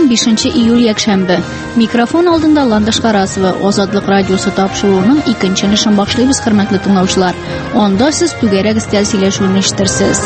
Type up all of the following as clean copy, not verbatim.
5 iyul якшәмбе. Микрофон алдында Ландыш Карасова, Азатлык радиосы тапшыруының 2-нче нишан башлыйбыз, хөрмәтле тыңлаучылар. Анда сез түгәрәк истәл сөйләшүен ишетерсез.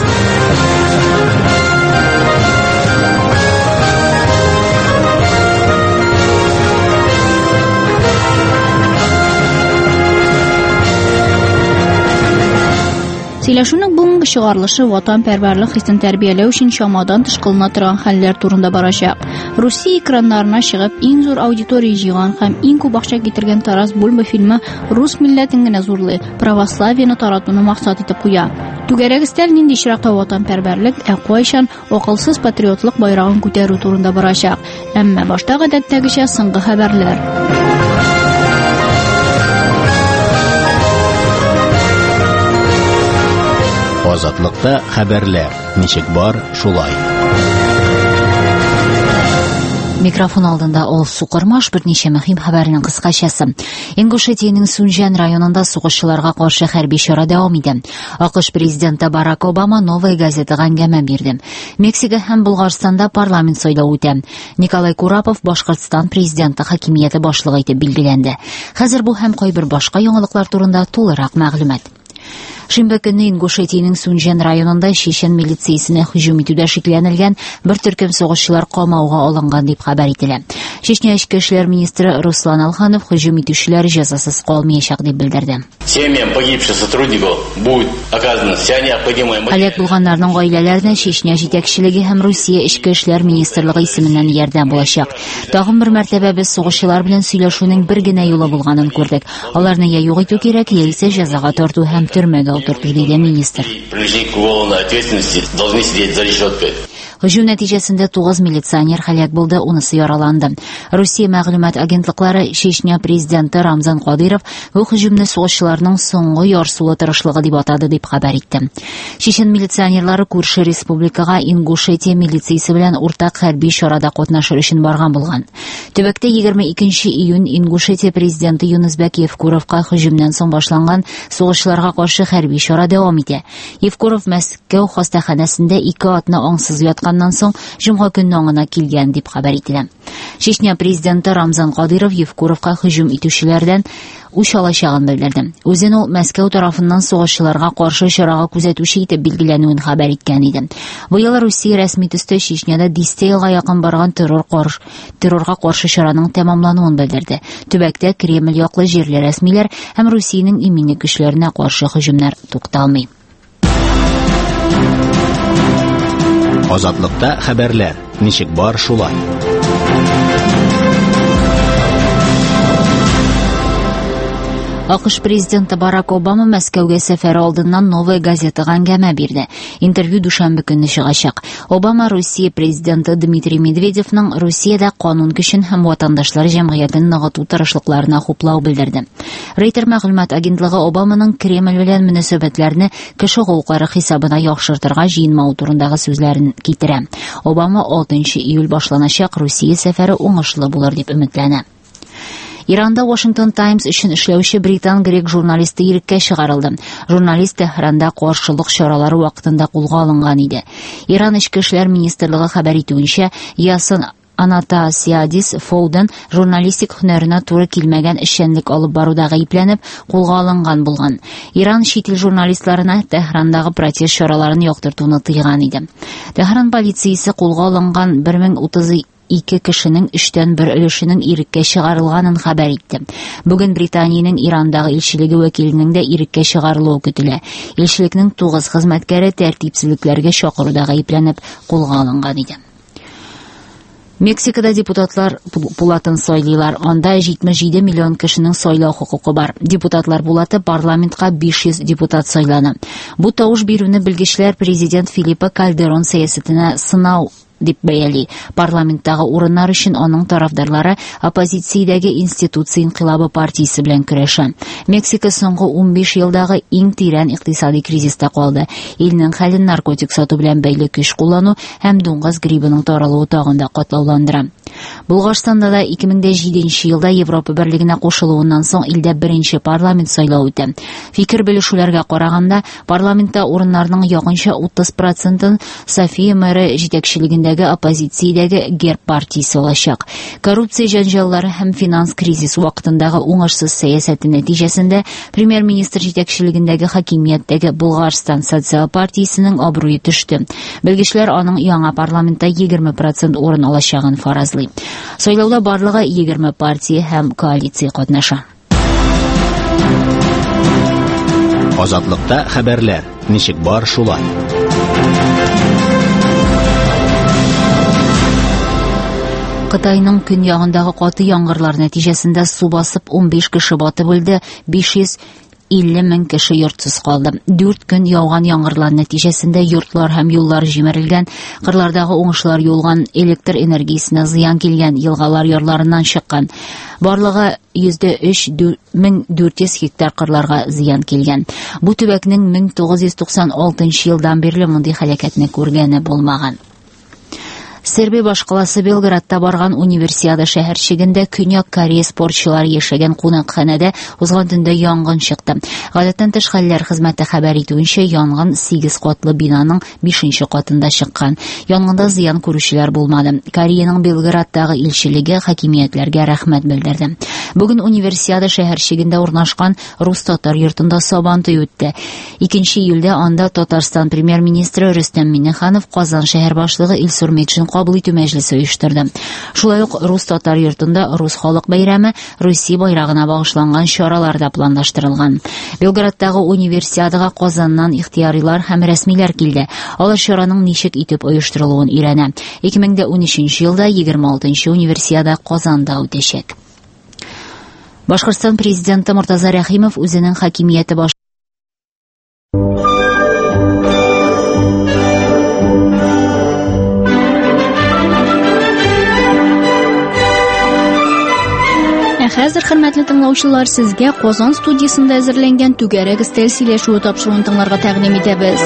Сөйләшүнең бүгенге чыгарылышы ватанпәрвәрлек хисен тәрбияләү өчен чамадан тыш кылына торган хәлләр турында барачак. Русия экраннарына чыгып, иң зур аудитория җыйган һәм иң күп акча китергән Тарас Бульба фильмы рус милләтен генә зурлый, православиене таратуны максат итеп куя. Түгәрәк истәл нинди чиракта ватанпәрвәрлек, кайчан акылсыз патриотлык байрагын күтәрү турында барачак. Әмма башта гадәттәгечә соңгы хәбәрләр. Азатлыкта хәбәрләр. Ничек бар, шулай. Микрофон алдында ул Сукырмаш берничә мөһим хәбәрнең кыскачасы. Ингушетиянең Сунжан районында сугышчыларга каршы хәрби чара дәвам итә. АКШ президенты Барак Обама Новая газетага әңгәмә бирде. Мексика һәм Булгарстанда парламент сайлауы үтә. Николай Курапов Башкортстан президенты хакимияте башлыгы итеп билгеләнде. Хәзер бу һәм кайбер башка яңалыклар турында тулырак мәгълүмат. Шимбә көнне Ингушетиянең Сунжан районында чечен милициясенә һөҗүм итүдә шикләнелгән бер төркем сугышчылар камауга алынган дип хәбәр ителә. Чечня эчке эшләр министры Руслан Алханов һөҗүм итүчеләр җәзасыз калмаячак дип белдерде. Семьям погибших сотрудников будет оказана вся необходимая помощь. Халык булганнарның гаиләләренә Чечня җитәкчелеге һәм Русия эчке эшләр министрлыгы исеменнән ярдәм булачак. Тагын бер мәртәбә без сугышчылар белән сөйләшүнең бер генә юлы булганын күрдек. Аларны я юк итү кирәк, яисә җәзага тарту һәм төрмәгә утырту диде министр. Һөҗүм нәтиҗәсендә 9 милиционер һәлак булды, 10-сы яраланды. Русия мәгълүмат агентлыклары Чечня президенты Рамзан Кадыров бу һөҗүмне сугышчыларның соңгы ярсулы тырышлыгы дип атады дип хәбәр итте. Чечен милиционерлары күрше республикага Ингушетия милициясе белән уртак хәрби чарада катнашыр өчен барган булган. Төбәктә 22 июнь Ингушетия президенты Юнусбек Евкуровка һөҗүмнән соң башланган сугышчыларга каршы хәрби чара дәвам итә. Евкуров Мәскәү хастаханәсендә 2 атны аңсыз ятканнан соң җомга көнне аңына килгән дип хәбәр ителә. Чечня президенты Рамзан Кадыров Евкуровка һөҗүм итүчеләрдән үч алачагын белдерде. Үзен ул Мәскәү тарафыннан сугышчыларга каршы чарага күзәтүче итеп билгеләнүен хәбәр иткән иде. Бу ел Русия рәсми төстә Чечняда 10 елга якын барган террорга каршы чараның тәмамлануын белдерде. Төбәктә Кремль яклы җирле рәсмиләр һәм Русиянең иминлек көчләренә каршы һөҗүмнәр тукталмый. Азатлыкта хәбәрләр. Ничек бар, шулай. АКШ президенты Барак Обама Мәскәүгә сәфәре алдыннан Новая газетага әңгәмә бирде. Интервью дүшәмбе көнне чыгачак. Обама Русия президенты Дмитрий Медведевның Русиядә канун көчен һәм ватандашлар җәмгыятен ныгыту тырышлыкларына хуплау белдерде. Рейтер мәгълүмат агентлыгы Обаманың Кремль белән мөнәсәбәтләрне кеше хукуклары хисабына яхшыртырга җыенмау турындагы сүзләрен китерә. Обама 6 июль башланачак Русия сәфәре уңышлы булыр дип өметләнә. Иранда Washington Times өчен эшләүче британ-грек журналисты иреккә чыгарылды. Журналист Тәһранда каршылык чаралары вакытында кулга алынган иде. Иран эчке эшләр министрлыгы хәбәр итүенчә, Ясын Анатасиадис Фоуден журналистик һөнәренә туры килмәгән эшчәнлек алып баруда гаепләнеп кулга алынган булган. Иран чит ил журналистларына Тәһрандагы протест чараларын яктыртуны тыйган иде. Тәһран полициясе кулга алынган 1032 кешенең 3тән 1 өлешенең иреккә чыгарылганын хәбәр итте. Бүген Британиянең Ирандагы илчелеге вәкиленең дә иреккә чыгарылуы көтелә. Илчелекнең 9 хезмәткәре тәртипсезлекләргә чакыруда гаепләнеп кулга алынган иде. Мексикада депутатлар булатын сайлыйлар. Анда 77 миллион кешенең сайлау хукукы бар. Депутатлар булаты парламентка 500 депутат сайлана. Бу тавыш бирүне белгечләр президент Филиппе Кальдерон сәясәтенә сынау дип бәяли. Парламенттагы урыннар өчен аның тарафдарлары оппозициядәге институция инкыйлабы партиясе белән көрәшә. Мексика соңгы 15 елдагы иң тирән икътисади кризиста калды. Илнең хәлен наркотик сату белән бәйле көч куллану һәм дуңгыз грибының таралуы тагын да катлауландыра. Булгарстанда да 2007 елда Европа Берлегенә кушылуыннан соң илдә беренче парламент сайлауы үтә. Фикер белешүләргә караганда, парламентта урыннарның якынча 30%-ын София мэры җитәкчелегендәге оппозициядәге ГЕР партиясе алачак. Коррупция җанҗаллары һәм финанс кризис вакытындагы уңышсыз сәясәте нәтиҗәсендә премьер-министр җитәкчелегендәге хакимияттәге Булгарстан социал партиясенең абруе төште. Белгечләр аның яңа парламентта 20% урын алачагын фаразлый. Сайлауда барлыгы 20 партия һәм коалиция катнаша. Азатлыкта хәбәрләр. Ничек бар шулай. Кытайның көньягындагы каты яңгырлар нәтиҗәсендә су басып 15 кеше батып үлде, 550 мең кеше йортсыз калды. 4 көн яуган яңгырлар нәтиҗәсендә йортлар һәм юллар җимерелгән, кырлардагы уңышлар юлган, электр энергиясенә зыян килгән, елгалар ярларыннан чыккан. Барлыгы 103,400 гектар кырларга зыян килгән. Бу төбәкнең 1996 елдан бирле мондый һәлакәтне күргәне булмаган. Сербия башкаласы Белградта барган универсиада шәһәрчегендә Көньяк Корея спортчылары яшәгән кунакханәдә узган төндә янгын чыкты. Гадәттән тыш хәлләр хезмәте хәбәр итүенчә, янгын 8 катлы бинаның 5нче катында чыккан. Янгында зыян күрүчеләр булмады. Кореяның Белградтагы илчелеге хакимиятләргә рәхмәт белдерде. Бүген универсиада шәһәрчегендә урнашкан рус-татар йортында сабантуй үтте. 2 июльдә анда Татарстан премьер-министры Рөстәм Миңнеханов, Казан шәһәр башлыгы Илсур Метшин кабул итү мәҗлесе оештырды. Шулай ук рус-татар йортында рус халык бәйрәме, Русия байрагына багышланган чаралар да планлаштырылган. Белградтагы универсиадага Казаннан ихтиярилар һәм рәсмиләр килде. Алар чараның ничек итеп оештырылуын өйрәнә. 2013 елда 26нчы универсиада Казанда үтәчәк. Башкортстан президенты Муртаза Рәхимов үзенең хакимияте Хәзер, хөрмәтле тыңлаучылар, сезгә Казан студиясында әзерләнгән түгәрәк стиль сөйләшүе тапшыруын тыңларга тәкъдим итәбез.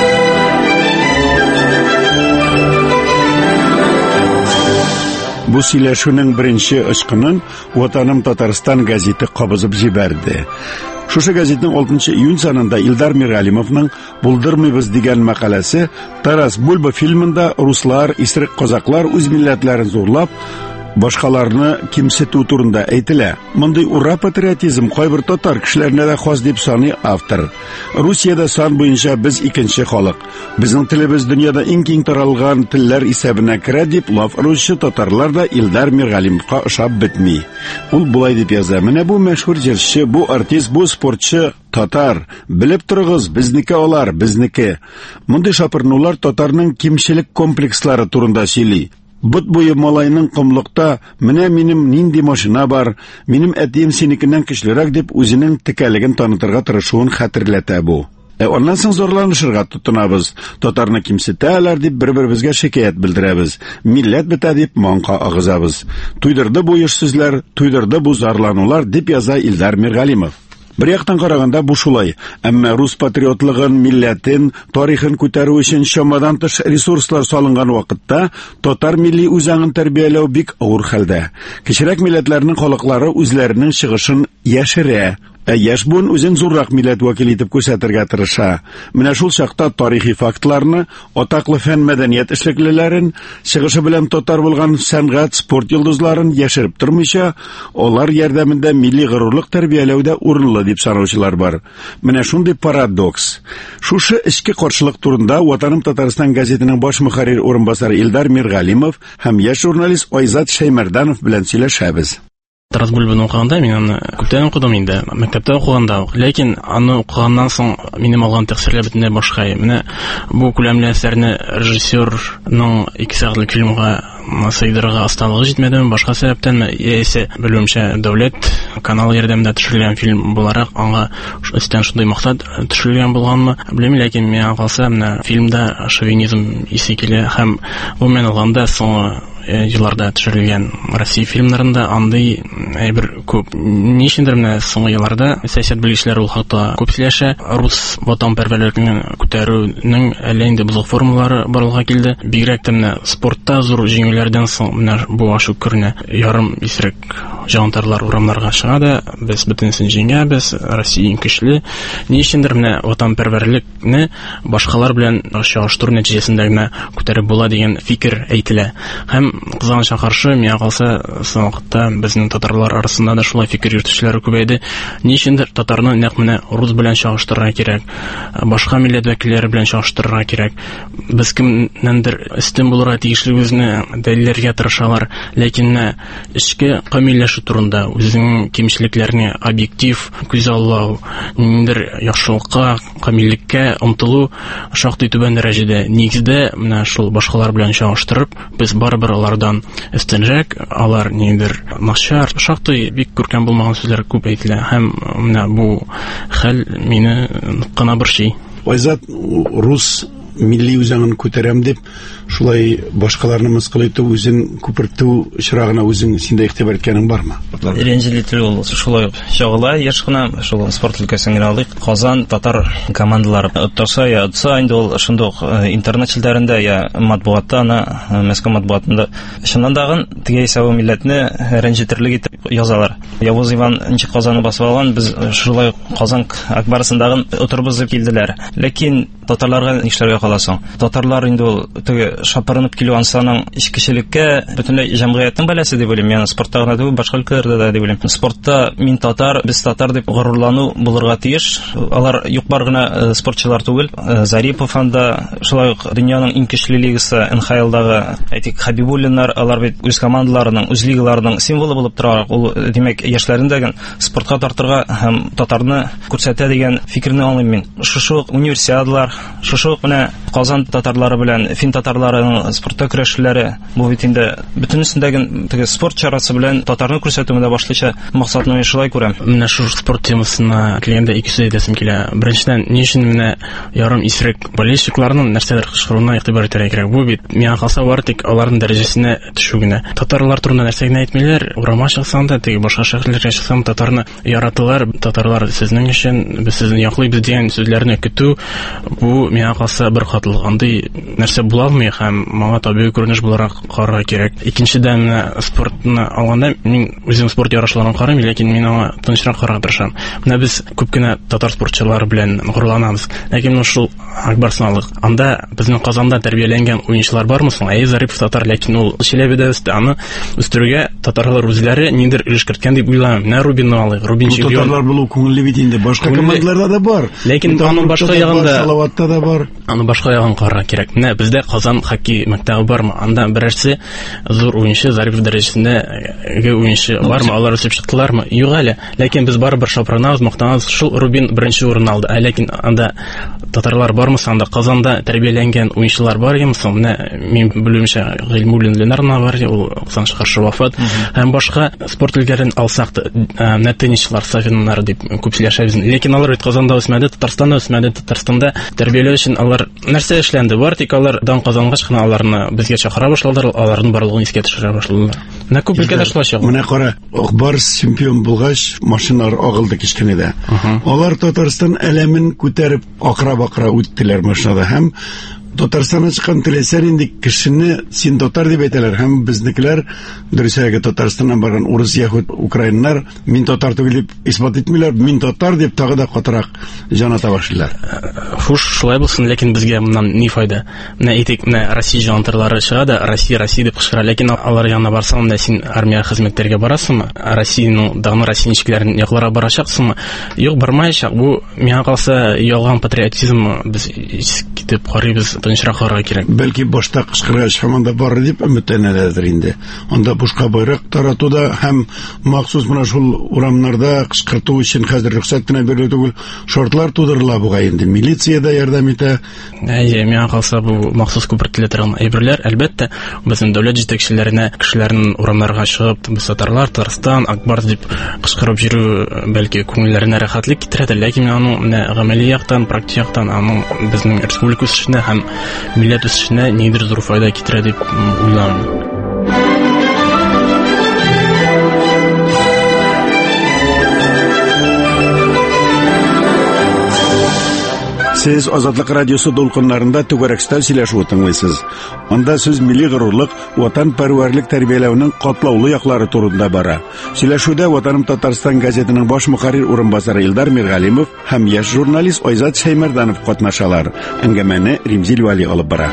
Бу сөйләшүнең беренче ышкынын Ватаным Татарстан газеты кабызып җибәрде. Шушы газетның 6 июнь санында Илдар Миргалимовның «Булдырмыйбыз» дигән мәкаләсе Тарас Бульба фильмында руслар, исерек казаклар үз милләтләрен зурлап, башкаларны кимсетү турында әйтелә. Мондый ура патриотизм кайбер татар кешеләренә дә хас дип саный автор. Русиядә сан буенча без икенче халык. Безнең телебез дөньяда иң киң таралган телләр исәбенә керә дип лаф русча татарлар да Илдар Миргалимовка ошап бетми. Ул булай дип яза: "Менә бу мәшһүр җырчы, бу артист, бу спортчы татар. Белеп торыгыз, безнеке алар, безнеке." Мондый шапырнулар татарның кимчелек комплекслары турында сөйли. Бут буе малайның кымлыкта, менә минем нинди машина бар, минем әтием синекеннән көчлерәк дип үзенең текәлеген танытырга тырышуын хәтерләтә бу. Оннан соң зарланышырга тотынабыз. Татарны кимсетәләр дип бер-беребезгә шикаят белдерәбез. Милләт бетә дип манка агызабыз. Туйдырды бу еш сүзләр, туйдырды бу зарланулар дип яза Илдар Миргалимов. Бер яктан караганда бу шулай, әмма рус патриотлыгын, милләтен, тарихын күтәрү өчен чамадан тыш ресурслар салынган вакытта татар милли үзаңын тәрбияләү бик авыр хәлдә. Кечерәк милләтләрнең халыклары үзләренең чыгышын яшерә. Яшь буын үзен зуррак милләт вәкил итеп күрсәтергә тырыша. Менә шул чакта тарихи фактларны, атаклы фән мәдәният эшлеклеләрен, чыгышы белән татар булган сәнгать, спорт йолдызларын яшереп тормыйча, алар ярдәмендә милли горурлык тәрбияләүдә урынлы дип санаучылар бар. Менә шундый парадокс. Шушы эчке каршылык турында Ватаным Татарстан газетының баш мөхәррир урынбасары Илдар Миргалимов һәм яшь журналист Айзат Шәймәрданов белән сөйләшәбез. Тарас Бульбаны укыганда мин аны күптән укыдым инде, мәктәптә укыганда ук. Ләкин аны укыганнан соң минем алган тәэсирләр бөтенләй башка. Менә бу күләмле әсәрне режиссерның 2 сәгатьлек фильмга сыйдырырга асталыгы җитмәде, башка сәбәптән яисә белүемчә дәүләт каналы ярдәмендә төшерелгән фильм буларак аңа өстән шундый максат төшерелгән булганмы, белмим, ләкин миңа калса, менә фильмда шовинизм исе килә һәм бу мен алганда соң елларда төшерелгән Россия фильмнарында андый бер күп ничендер менә соңгы елларда сәясәт белгечләре ул хакта күп сөйләшә. Рус ватанпәрвәрлегенең күтәрүнең әллә инде бозык формалары барлыкка килде. Бигрәк тә менә спортта зур җиңүләрдән соң менә бу ашу күренә. Ярым исерек җанатарлар урамнарга чыга да, без бөтенсен җиңәбез, Россия көчле. Ни өчендер менә ватанпәрвәрлекне башкалар белән чагыштыру нәтиҗәсендә генә күтәреп була дигән фикер әйтелә. Һәм кызганычка каршы, миңа калса, соңгы вакытта безнең татарлар арасында да шулай фикер йөртүчеләр күбәйде. Ни өчендер татарны нәкъ менә рус белән чагыштырырга кирәк, башка милләт вәкилләре белән чагыштырырга кирәк. Без кемнәндер өстен булырга тиешлегебезне дәлилләргә тырышалар, ләкин эчке камилләшү турында, үзенең кимчелекләрне объектив күз аллау, ниндидер яхшылыкка, камиллеккә омтылу шактый түбән дәрәҗәдә. Нигездә менә шул башкалар белән чагыштырып, без барыбер алардан өстенрәк, алар ниндидер начар, шактый бик күркәм булмаган сүзләр күп әйтелә. Һәм менә бу хәл мине кына борчый. Айзат, рус милли үзәңен күтәрәм дип, шулай башкаларны мыскыл итү, үзен күпертү чирагына үзең синдә игътибар иткәнең бармы? Ренҗелитер ул шулай чагыла, яшь кына шул спорт өлкәсен генә алыйк. Казан татар командалары оттаса инде ул шундук интернет челләрендә я матбугатта, Мәскәү матбугатында шуннан дагы теге исәбе милләтне ренҗитерлек итеп язалар. Явыз Иван ничек Казанны басып алган, без шулай Казан Акбарысындагы отрыбыз дип килделәр. Ләкин татарларга нишләргә каласың? Татарлар инде ул теге шапырынып килү ансаның ичкечелеккә бөтенләй җәмгыятьнең бәласе дип уйлыйм. Мен спортта гына түгел, башка өлкәләрдә дә дип уйлыйм. Спортта мин татар, без татар дип горурлану булырга тиеш. Алар юк-бар гына спортчылар түгел. Зарипов анда шулай ук дөньяның иң көчле лигасы НХЛдагы әйтик Хабибуллиннар, алар бит үз командаларының, үз лигаларының символы булып тора. Ул димәк яшьләрендәге спортка тартырга һәм татарны күрсәтә дигән фикерне аңлыйм мин. Шушы универсиадалар, шушы менә Казан татарлары белән фин татарларының спортта көрәшүләре, бу бит инде бөтенесендәге теге спорт чарасы белән татарны күрсәтүдә башлыча максатны шулай күрәм. Менә шу спорт темасына килгәндә икесе әйтәсем килә. Беренчедән, ни өчен менә ярым исерек болельщикларның нәрсәдер кычкыруына игътибар итәргә кирәк. Бу бит миңа калса бар тик аларның дәрәҗәсенә төшү генә. Татарлар турында нәрсә генә әйтмиләр. Урама чыксаң да, теге башка шәһәрләргә чыксаң, татарны яраталар. Татарлар сезнең өчен, без сезне яклыйбыз дигән сүзләрне көтү, бу миңа калса бер катлык. Андый нәрсә була алмый һәм моңа табигый күренеш буларак карарга кирәк. Икенчедән, менә спортны алганда, мин үзем спорт ярышларын карыйм, ләкин мин аңа тынчрак карарга тырышам. Менә без күп кенә татар спортчылары белән горурланабыз. Ләкин шул Акбарсынлык. Анда безнең Казанда тәрбияләнгән уенчылар бармы соң? Зарипов татар, ләкин ул Чиләбедә үсте. Аны үстерүгә татарлар үзләре ниндидер өлеш керткән дип уйлыйм. Менә Рубинны алыйк. Рубин чемпион. Татарлар булу күңелле бит инде. Башка командаларда да бар. Ләкин аның башка ягында, Салаватта да бар. Аны башка ягын карарга кирәк. Менә бездә Казан хоккей мәктәбе бармы? Анда берәрсе зур уенчы, Зарипов дәрәҗәсендәге уенчы бармы? Алар үсеп чыктылармы? Юк әле. Ләкин без барыбер шапранабыз, мактанабыз. Шул Рубин беренче урын алды. Ләкин анда татарлар бармы? Анда Казанда тәрбияләнгән уенчылар бар имы соң? Менә мин белүемчә Гыйльмуллин Ленарна бар, ул кызганыч каршы вафат. Һәм башка спорт өлкәләрен алсак, менә теннисчылар, Сафиннар дип күп сөйләшәбез. Ләкин алар бит Казанда үсмәде, Татарстанда үсмәде. Татарстанда тәрбияләү өчен алар нәрсә эшләнде? Бар тик алар дан Казангач кына аларны безгә чакыра башладылар, аларның барлыгын искә төшерә башладылар. Менә күп өлкәдә шулай чыга. Менә кара, Акбарс чемпион булгач, машиналар агылды кичкенәдә. Алар Татарстан әләмен күтәреп акыра-бакыра үттеләр машинада һәм Татарстаннан чыккан теләсәр инде кешене син татар дип әйтәләр һәм безнекеләр дөресәгә Татарстаннан барган урыс, яһуд, украиннар мин татар түгел дип исбат итмиләр, мин татар дип тагы да катырак җаната башлыйлар. Хуш, шулай булсын, ләкин безгә моннан ни файда? Менә әйтик, менә Россия җанатарлары чыга да Россия дип кычкыра, ләкин алар янына барсаң, менә син армия хезмәттәргә барасыңмы? Россиянең даны россиянчекләрен якларга барачаксыңмы? Юк, бармаячак. Бу миңа калса ялган патриотизм, без китеп карыйбыз. Тынчрак кирәк. Бәлки башта кычкыргач һаманда бар дип өметләнәләрдер инде. Анда бушка байрак таратуда һәм махсус менә шул урамнарда кычкырту өчен хәзер рөхсәт кенә бирелә түгел, шартлар тудырыла буга инде. Милиция да ярдәм итә. Миңа калса бу махсус күпертелә торган әйберләр, әлбәттә, безнең дәүләт җитәкчеләренә, кешеләрнең урамнарга чыгып, без татарлар, Татарстан, Акбарс дип кычкырып йөрү бәлки күңелләренә рәхәтлек китерә, ләкин аның менә гамәли яктан, практик яктан аның безнең республика үсешенә һәм милләт үсешенә нидер зур файда китерә дип уйлыйм. Сез Азатлык радиосы долкыннарында түгәрәкстә сөйләшү тыңлыйсыз. Анда сүз милли горурлык, ватан пәрвәрлек тәрбияләүнең катлаулы яклары турында бара. Сөйләшүдә Ватаным Татарстан газетының баш мөхәррир урынбасары Илдар Миргалимов һәм яшь журналист Айзат Шәймәрданов катнашалар. Әңгәмәне Римзил Вали алып бара.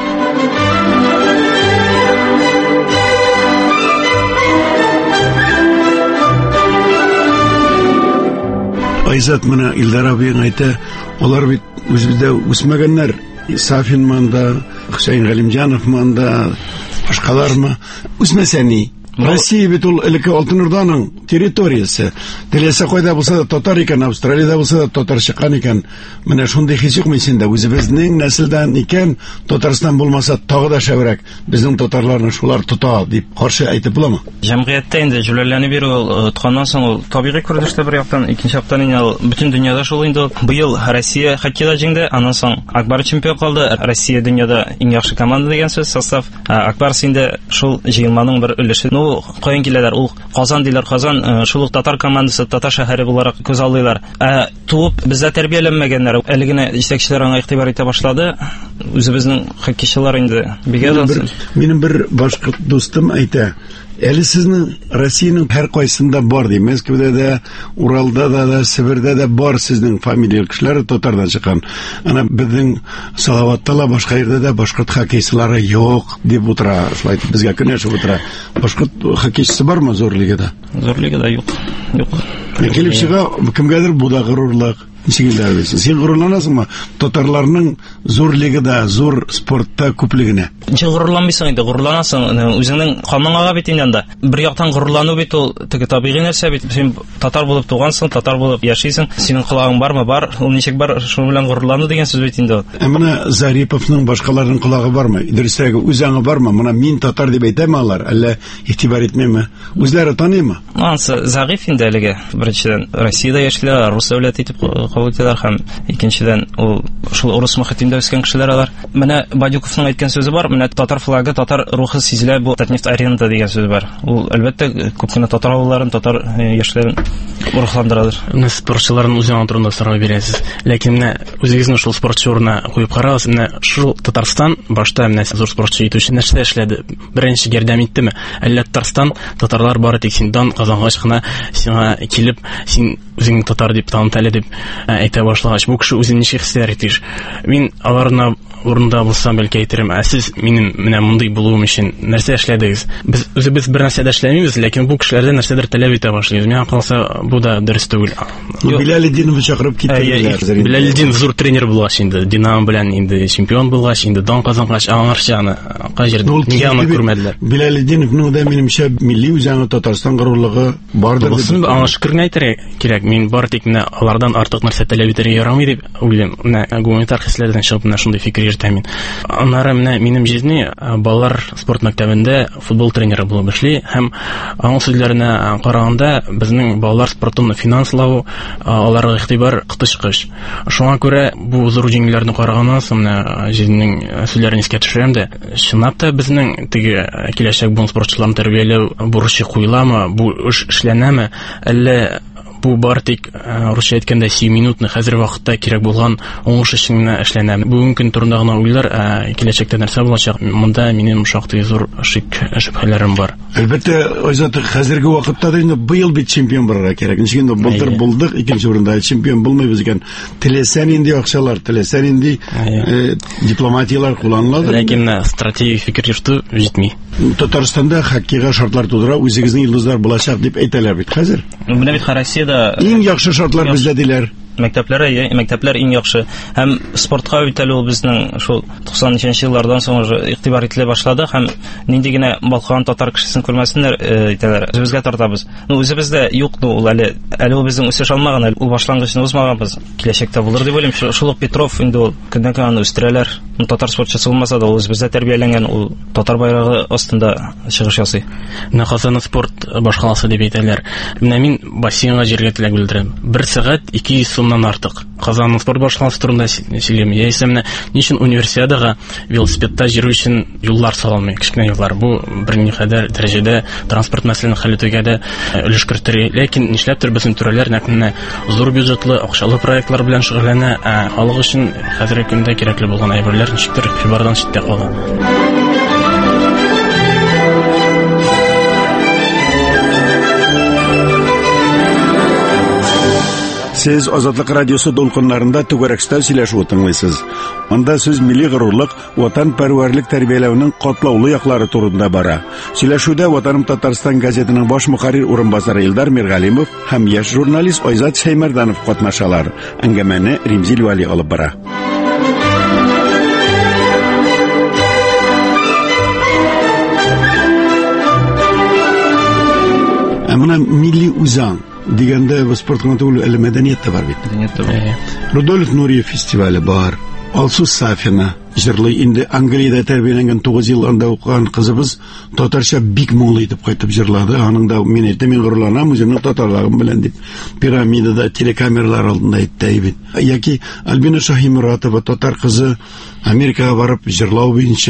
Айзат, менә Илдар абыйың әйтә, алар бит үзебездә үсмәгәннәр. Сафин манда, Хөсәйн Галимҗанов манда, башкалармы? Үсмәсәни. Россия бит ул элекке Алтын Урданың территориясе. Теләсә кайда булса да татар икән, Австралиядә булса да татар чыккан икән. Менә шундый хис юкмы синдә? Үзебезнең нәселдән икән, Татарстан булмаса тагы да шәврәк. Безнең татарларны шулар тота дип каршы әйтеп буламы? Җәмгыятьтә инде җүләлләнеп бирү тотканнан соң ул табигый күренештә бер яктан, икенче яктан инде бөтен дөньяда шул инде. Быел Россия хоккейда җиңде, аннан соң Акбар чемпион калды. Россия дөньяда иң яхшы команда дигән сүз состав. Акбар инде шул җыелманың бер өлеше. Каян киләләр? Ул Казан диләр. Казан шул татар командасы, татар шәһәре буларак күз алдылар. Туып бездә тәрбияләнмәгәннәр. Әле генә җитәкчеләр аңа игътибар итә башлады. Үзебезнең хоккейчылар инде минем бер башкорт дустым әйтә. Әле сезнең Россиянең һәр кайсында бар ди. Мәскәүдә дә, Уралда да, Сибирдә дә бар сезнең фамилияле кешеләр татардан чыккан. Ана безнең Салаватта ла башка yerдә дә башкорт хоккейчылары юк дип утыра. Шулай безгә көнәшеп утыра. Башкорт хоккейчысы бармы зур лигада? Зур лигада юк. Килеп чыга кемгәдер бу да горурлык. Син горурланасыңмы татарларның зур лигада, зур спортта күплегенә? Горурланмыйсың инде, горурланасың. Үзеңнең каныңга бит инде. Бер яктан горурлану бит ул теге табигый нәрсә бит. Син татар булып тугансың, татар булып яшисең. Синең колагың бармы? Бар. Ул ничек бар? Шуның белән горурлану дигән сүз бит инде. Менә Зариповның башкаларның колагы бармы? Идрисәгә үзеңә бармы? Менә мин татар дип әйтәме алар? Әллә игътибар итмәме? Үзләре таныймы? Ансы Зариф инде әлегә. Беренчедән Россиядә яшиләр, рус дәүләте итеп кабул итәләр һәм икенчедән ул шул урыс мөхитендә үскән кешеләр алар. Менә Бадюковның әйткән сүзе бар. Менә татар флагы, татар рухы сизелә бу Татнефть-аренада дигән сүз бар. Ул әлбәттә күп кенә татар авылларын, татар яшьләрен рухландырадыр. Менә спортчыларның үзенең турында сорау бирәсез. Ләкин менә үзегезне шул спортчы урынына куеп карагыз. Менә шул Татарстан башта менә зур спортчы итүче нәрсә эшләде? Беренче ярдәм иттеме? Әллә Татарстан татарлар бары тик синдан Казангач кына сиңа килеп, син үзең татар дип танытәле дип әйтә башлагач, бу кеше үзен ничек хисләр итеш? Мин аларны урында булсам бәлки әйтерем, сез минем менә мондый булуым өчен нәрсә эшләдегез? Без үзебез бер нәрсә дә эшләмибез, ләкин бу кешеләрдән нәрсәдер таләп итә башлыйбыз. Миңа калса, бу да дөрес түгел. Билалетдиновны чакырып киттеләр. Билалетдин зур тренер булгач инде, Динамо белән инде чемпион булгач, инде дан казангач, аңарча аны кайҗердә нигә аны күрмәделәр? Билалетдиновның да минемчә милли үзәңе Татарстан горурлыгы бардыр дип. Аңа шөкерне әйтергә кирәк. Мин бары тик менә алардан артык нәрсә таләп итәргә ярамый дип уйлыйм. Менә гуманитар хисләрдән чыгып менә шундый фикер йөртәм мин. Аннары менә минем җизни балалар спорт мәктәбендә футбол тренеры булып эшли һәм аның сүзләренә караганда безнең балалар спортын финанслау, аларга игътибар кытычкыч. Шуңа күрә бу зур җиңүләрне караганнан соң менә җизнең сүзләрен искә төшерәм дә, чынлап та безнең теге киләчәк бу спортчыларны тәрбияләү бурычы куйыламы, бу эш эшләнәме, әллә бу бар тик русча әйткәндә 7 минутны хәзер вакытта кирәк булган уңыш өчен генә эшләнә. Бүгенге көн турында гына уйлар, киләчәктә нәрсә булачак? Монда минем шактый зур шөбһәләрем бар. Әлбәттә, Айзат, хәзерге вакытта да инде быел бит чемпион булырга кирәк. Ничек былтыр булдык, икенче урында чемпион булмыйбыз икән. Теләсән инде акчалар, теләсән инде дипломатиялар кулланылады. Ләкин стратегик фикер йөртү җитми. Татарстанда хоккейга шартлар тудыра, үзегезнең йолдызлар булачак дип әйтәләр бит хәзер. Менә бит Россиядә иң яхшы шартлар бездә диләр. Мәктәпләр иң яхшы һәм спортка үтәлү ул безнең шул 90-нчы еллардан соң игътибар ителә башлады һәм нинди генә балкыган татар кешесен күрмәсеннәр итәләр. Үзебезгә тартабыз. Үзебездә юк, ул әле ул безнең үсеш алмаган, ул башлангычны узмаганбыз. Киләчәктә булыр дип уйлыйм. Шул Петров инде ул көннән-көн үстерәләр. Татар спортчысы булмаса да ул бездә тәрбияләнгән, ул татар байрагы астында чыгыш ясый. Менә Казан спорт башкаласы дип әйтәләр. Менә мин бассейнга җиргә теләк белдерәм. 1 сәгать 200 сум жылыннан артык. Казанның спорт башкармасы турында сөйләйм. Яисә менә ничек универсиадага велосипедта йөрү өчен юллар салынмый, кичкенә юллар. Бу берникадәр дәрәҗәдә транспорт мәсьәләсен хәл итүгә дә өлеш кертер. Ләкин нишләптер безнең түрәләр нәкъ зур бюджетлы, акчалы проектлар белән шөгыльләнә, халык өчен хәзерге көндә кирәкле булган әйберләр ничектер фибардан читтә кала. Siz Azadlık Radyosu dolkunlarında Tugarakstal сөйләшү тыңлыйсыз. Анда сүз милли горурлык, ватанпәрвәрлек тәрбияләүнең катлаулы яклары турында бара. Сөйләшүдә Ватаным Татарстан газетының баш мөхәррир урынбасары Илдар Миргалимов һәм яшь журналист Айзат Шәймәрданов катнашалар. Әңгәмәне Римзил Вали алып бара. Әмма милли үзаң дигәндә спорт мәдәният әле мәдәният та бар бит. Мәдәният та бар. Рудольф Нуриев фестивале бар. Алсу Сафина җырлый. Инде Англиядә тәрбияләнгән 9 ел анда укыган кызыбыз татарча бик моңлы итеп кайтып җырлады. Аның да мин горурланам үземнең татарлыгым белән дип. Пирамидада телекамералар алдында әйтте бит. Яки Альбина Шаһимуратова татар кызы Америкага барып җырлау буенча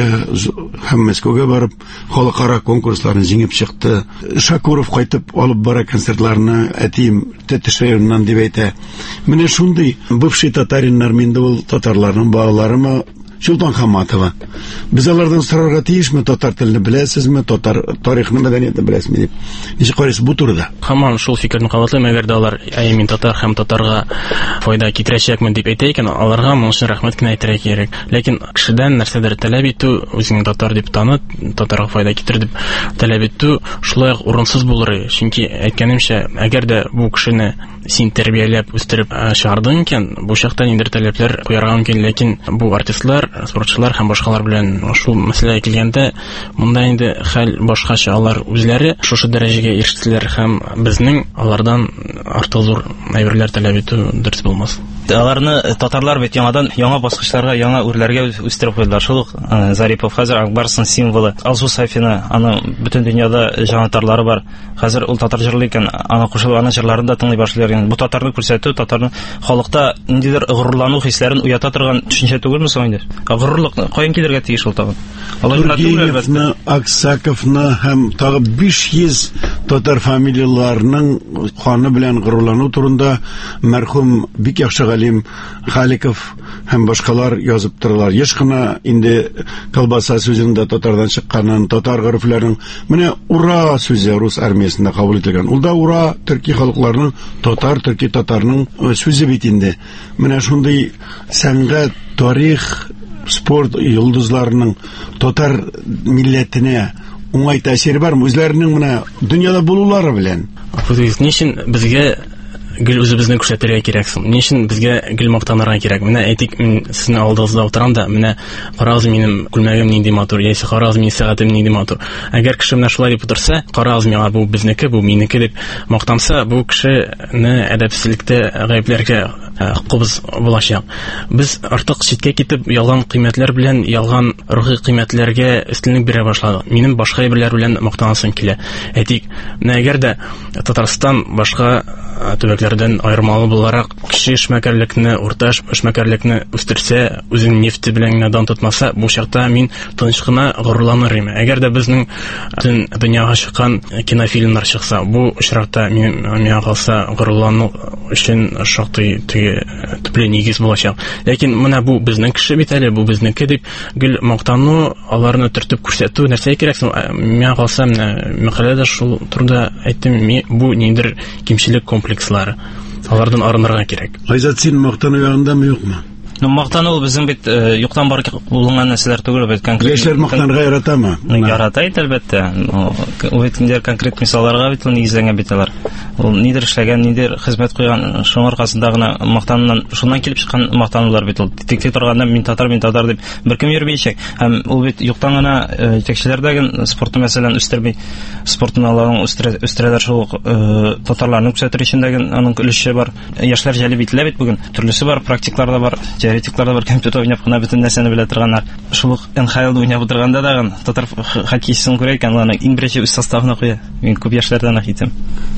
һәм Мәскәүгә барып халыкара конкурсларны җиңеп чыкты. Шакуров кайтып алып бара концертларны әтием тәтешәйннән дип әйтә. Менә шундый бывший татариннар миндә ул татарларның балаларымы Султан Хаматова. Без алардан сорарга тиешме, татар телен беләсезме, татар тарихны, мәдәниятне беләсезме дип. Ничек карыйсыз бу турыда? Һаман шул фикерне кабатлыйм, әгәр дә алар мин татар һәм татарга файда китерәчәкмен дип әйтә икән, аларга моның өчен рәхмәт кенә әйтергә кирәк. Ләкин кешедән нәрсәдер таләп итү, үзеңне татар дип танып, татарга файда китер дип таләп итү шулай ук урынсыз булыр. Чөнки әйткәнемчә, әгәр дә бу кешене син тәрбияләп үстереп чыгардың икән, бу чакта ниндидер таләпләр куярга мөмкин, ләкин бу артистлар, спортчылар һәм башкалар белән шул мәсьәләгә килгәндә, монда инде хәл башкача. Алар үзләре шушы дәрәҗәгә ирештеләр һәм безнең алардан артык зур әйберләр таләп итү дөрес булмас. Аларны татарлар бит яңадан яңа баскычларга, яңа үрләргә үстереп куйдылар. Шул Зарипов хәзер Акбарсын символы. Алсу Сафина, аның бөтен дөньяда жаңа татарлары бар. Хәзер ул татар җырлый икән, аны кушылып аны җырларын да тыңлый башлыйлар. Бу татарны күрсәтү, татарның халыкта ниндидер горурлану хисләрен уята торган төшенчә түгелме соң инде? Горурлык каян килергә тиеш ул тагын? Тургеневны, Аксаковны һәм тагы 500 татар фамилияларының ханы белән горурлану турында мәрхүм бик яхшы галим Халиков һәм башкалар язып торалар. Еш кына инде колбаса сүзендә татардан чыкканын, татар гырыфларын менә ура сүзе рус армиясендә кабул ителгән. Ул да ура төрки халыкларының татар, төрки татарның сүзе бит инде. Менә шундый сәнгать, тарих, спорт йолдызларының татар милләтенә уңай тәэсире бармы? Үзләренең менә дөньяда булулары белән. Ничек безгә гел үзебезне күрсәтергә кирәк соң? Ничек безгә гел мактанырга кирәк? Менә әйтик, мин сезнең алдыгызда утырам да, менә карагыз минем күлмәгем нинди матур, яисә карагыз минем сәгатем нинди матур. Әгәр кеше менә шулай дип утырса, карагыз миңа, бу безнеке, бу минеке дип мактанса, бу кешене әдәпсезлектә гаепләргә хукукыбыз булачак. Без артык читкә китеп, ялган кыйммәтләр белән, ялган рухи кыйммәтләргә өстенлек бирә башладык. Минем башка әйберләр белән мактанасым килә. Әйтик, менә әгәр дә Татарстан башка төбәкләрдән аермалы буларак кеше эшмәкәрлекне, урта эшмәкәрлекне үстерсә, үзенең нефте белән генә дан тотмаса, бу чакта мин тыныч кына горурланыр идем. Әгәр дә безнең дөньяга чыккан кинофильмнар чыкса, бу очракта миңа калса горурлану өчен шактый төпле нигез булачак. Ләкин менә бу безнең кеше бит әле, бу безнеке дип гел мактану, аларны төртеп күрсәтү нәрсә кирәк соң? Миңа калса, мәкаләдә шул турыда әйттем, бу ниндидер кимчелек комплекслары. Алардан арынырга кирәк. Айзат, син мактану ягындамы, юкмы? Мактану безнең бит юктан бар булган нәрсәләр түгел, бит конкрет. Яшьләр мактанырга яратамы? Ярата әлбәттә. Ул бит инде конкрет мисалларга бит нигезләнгән бит алар. Ул нидер эшләгән, нидер хезмәт куйган, шуның аркасында гына мактанудан, шуннан килеп чыккан мактанулар бит ул. Тик торганда мин татар дип беркем йөрмәячәк. Һәм ул бит юктан гына җитәкчеләрдәге спортны мәсәлән үстерми, спортны аларның үстерәләр шул татарларның күрсәтер өчендәге аның өлеше бар. Яшьләр җәлеп ителә бит бүген. Төрлесе бар, практиклар да бар. Теоретикларда бар, компьютер уйнап кына бөтен нәрсәне белә торганнар. Шул НХЛ уйнап утырганда да татар хоккейчысын күрә икән, аны иң беренче үз составына куя. Мин күп яшьләрдән ахитем. Һәм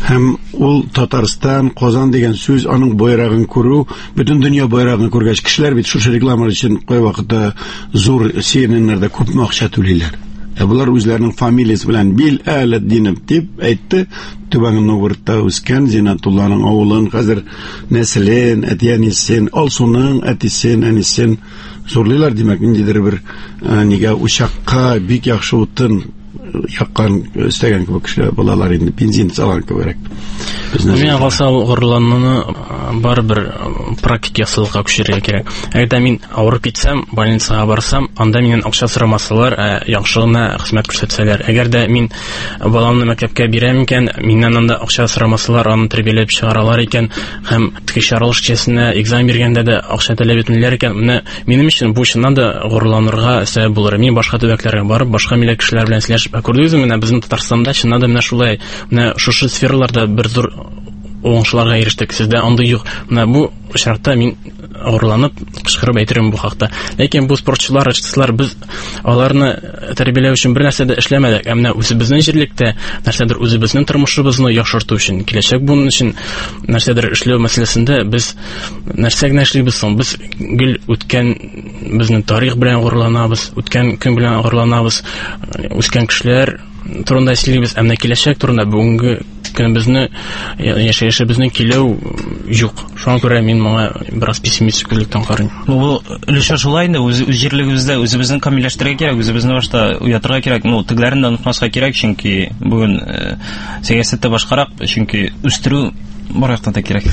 Ул Татарстан, Казан дигән сүз, аның байрагын күрү, бөтен дөнья байрагын күргәч, кешеләр бит шушы рекламалар өчен кай вакытта зур CNN-нәрдә күп акча түлиләр. Булар үзләренең фамилиясе белән Бил Әлетдинов дип әйтте. Түбән Новгородта үскән Зинатулланың авылын, хәзер нәселен, әтиянисен, Алсуның әтисен, әнисен зурлыйлар, димәк, ниндидер бер нигә учакка бик яхшы утын яккан өстәгән кебек кешеләр булалар инде, бензин салган кебек. Мин алса горурлануны бар бер практик ясалга күчерергә кирәк. Әгәр мин авырып китсәм, больницага барсам, анда миннән акча сорамасалар, яхшы гына хезмәт күрсәтсәләр. Әгәр дә мин баламны мәктәпкә бирәм икән, миннән анда акча сорамасалар, аны тәрбияләп чыгаралар икән, һәм тикшерү кичәсенә экзамен биргәндә дә акча таләп итмиләр икән, менә минем өчен бу чыннан да горурланырга сәбәп булыр. Мин башка төбәкләргә барып, башка милләт кешеләр белән сөйләшеп күрдегезме, менә безнең Татарстанда чыннан да менә шулай, менә шушы сфераларда бер зур уңышларга ирештек. Сездә андый юк. Менә бу шартта мин горурланып, кычкырып әйтерем бу хакта. Ләкин бу спортчылар, артистлар, без аларны тәрбияләү өчен бер нәрсә дә эшләмәдек. Менә үзебезнең җирлектә нәрсәдер үзебезнең тормышыбызны яхшырту өчен, киләчәк буның өчен нәрсәдер эшләү мәсьәләсендә без нәрсә генә эшлибез соң? Без гел үткән безнең тарих белән горурланабыз, үткән көн белән горурланабыз, үскән кешеләр турында сөйлибез, әмма киләчәк турында бүгенге көнебезне, яшәешебезне киләү юк. Шуңа күрә мин моңа бераз пессимистик күзлектән карыйм. Бу өлеше шулай инде, үз җирлегебездә үзебезне камилләштерергә кирәк, үзебезне башта уятырга кирәк, тегеләрен дә онытмаска кирәк, чөнки бүген сәясәттә башкарак, чөнки үстерү бар яктан да кирәк.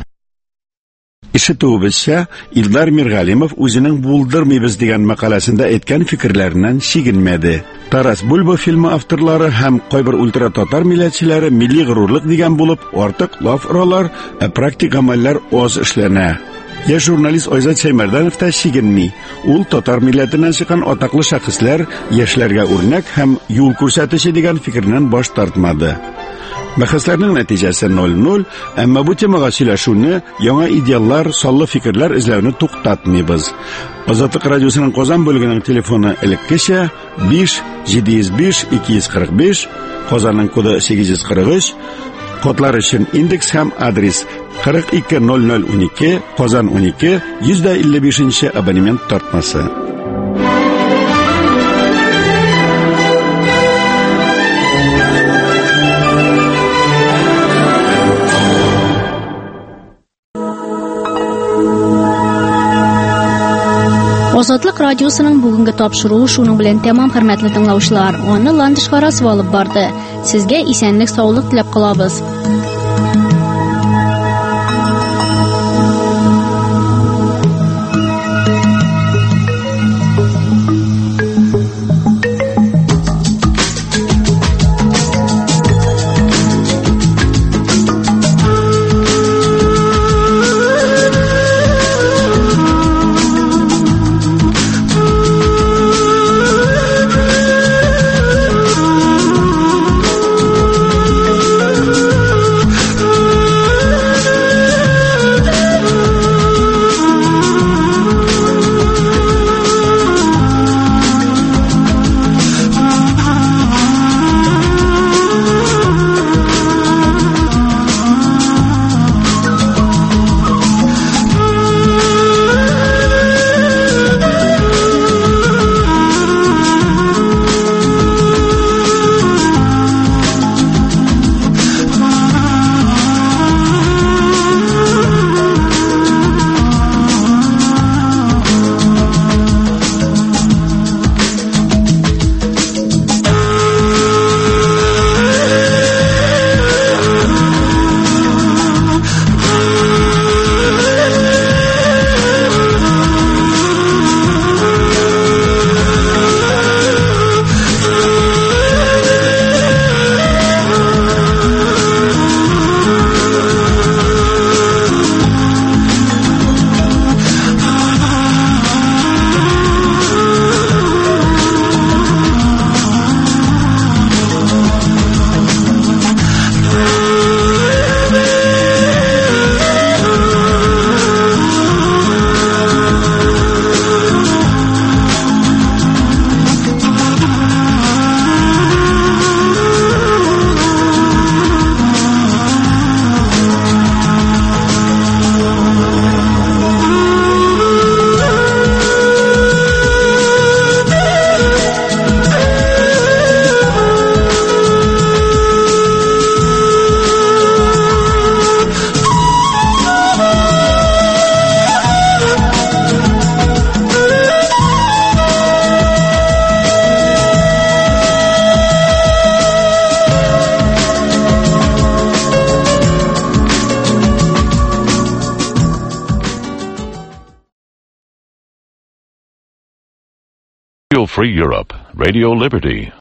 Ишетүебезчә, Илдар Миргалимов үзенең булдырмыйбыз дигән мәкаләсендә әйткән фикерләреннән чигенмәде. Тарас Бульба фильмы авторлары һәм кайбер ультра татар милләтчеләре милли горурлык дигән булып, артык лаф оралар, практик гамәлләр аз эшләнә. Яшь журналист Айзат Шәймәрдәнов та чигенми. Ул татар милләтеннән чыккан атаклы шәхесләр, яшьләргә үрнәк һәм юл күрсәтүче дигән фикернән баш тартмады. Бәхәсләрнең нәтиҗәсе 0-0, әмма бу темага сөйләшүне, яңа идеаллар, саллы фикерләр эзләүне туктатмыйбыз. Азатлык радиосының Казан бүлегенең телефоны элеккечә 5-705-245, Казанның коды 843, кодлар өчен индекс һәм адрес 420012, Казан 12, 155-нче абонемент тартмасы. Азатлык радиосының бүгенге тапшыруы шуның белән тәмам, хөрмәтле тыңлаучылар. Аны Ландышкара алып барды. Сезгә исәнлек, саулык теләп калабыз. Free Europe, Radio Liberty.